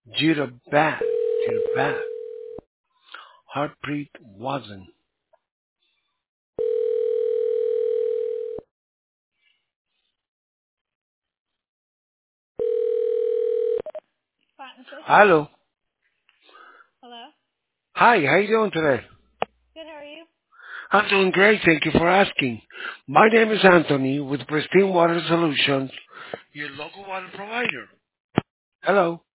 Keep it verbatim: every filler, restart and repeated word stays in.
Judah bad. Judah bad. Harpreet wasn't. Fine Associates. Hello. Hello. Hi, how you doing today? Good. How are you? I'm doing great, thank you for asking. My name is Anthony with Pristine Water Solutions, your local water provider. Hello.